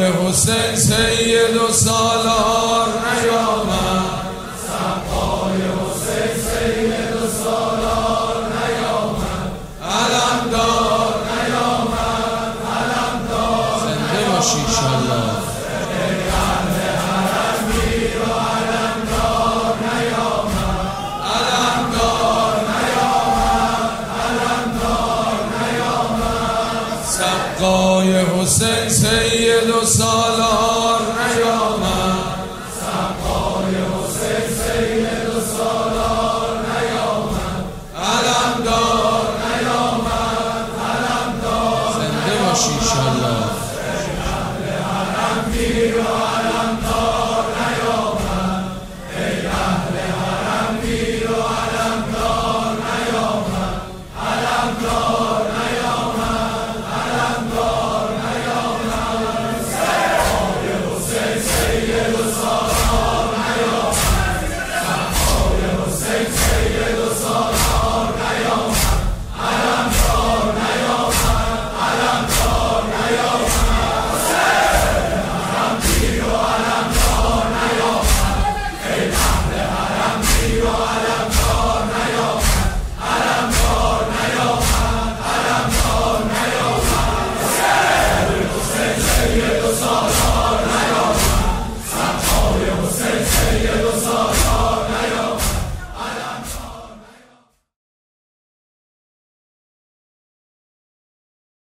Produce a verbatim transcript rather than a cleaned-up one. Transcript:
حسین سید و سالار نیامد، سقای حسین سید و سالار نیامد، علمدار نیامد، علمدار زنده باشی انشالله. سقای حسین سید و سالار